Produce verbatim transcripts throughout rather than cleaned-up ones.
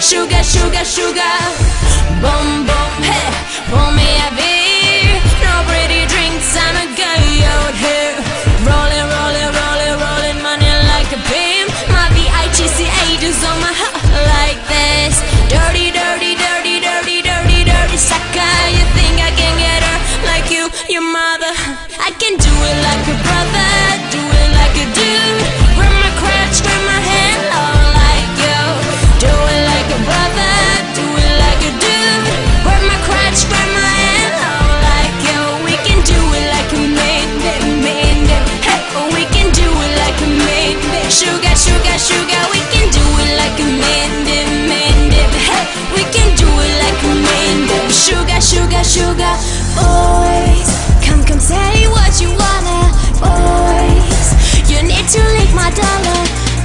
sugar, sugar, sugar. Boom, boom, hey, pour me a beer. No pretty drinks, I'm a girl out here. Rolling, rolling, rolling, rolling money like a beam. My V I T C ages on my heart like this. Dirty, dirty, dirty, dirty, dirty, dirty sucker. You think I can get her like you, your mother? I can do it like a brother, do it like a dude. Grab my crotch, grab my hand, oh like you. Do it like a brother, do it like a dude. Grab my crotch, grab my hand, oh like you. We can do it like a man, man, man. Hey, we can do it like a man, man. Sugar, sugar, sugar. We can do it like a man, man, man. Hey, we can do it like a man, man. Sugar, sugar, sugar. Boys, come, come, say what you wanna. Boys, you need to lick my dollar.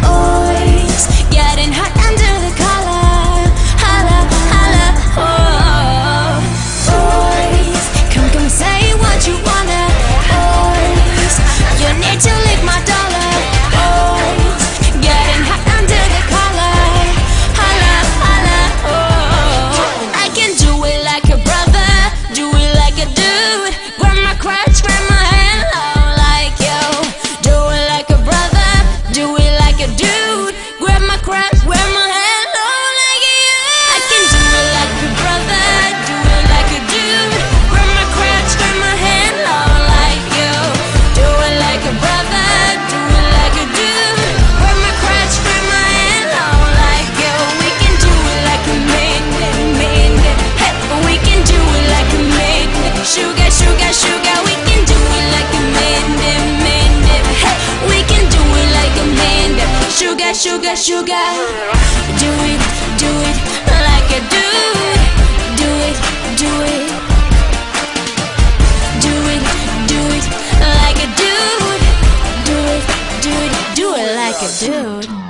Boys, getting hot under the collar. Holla, holla, oh. Boys, come, come, say what you wanna. Boys, you need to lick my dollar. Boys, getting hot under the collar. Holla, holla, oh. I can do it like a brother, do it like a dude. Grab my crotch, grab my hand, oh like you. Do it like a brother, do it like a dude. Grab my crotch, grab my hand, oh like you. I can do it like a brother, do it like a dude. Grab my crotch, grab my hand, oh like you. Do it like a brother, do it like a dude. Grab my crotch, grab my hand, oh like you. We can do it like a man, man, man. Hey, we can do it like a man. Sugar, sugar, sugar. We can do it like a man, man, man. Hey, we can do it like a man. Sugar, sugar, sugar. Do it, do it like a dude. Do it, do it. Do it, do it like a dude. Do it, do it, do it like a dude.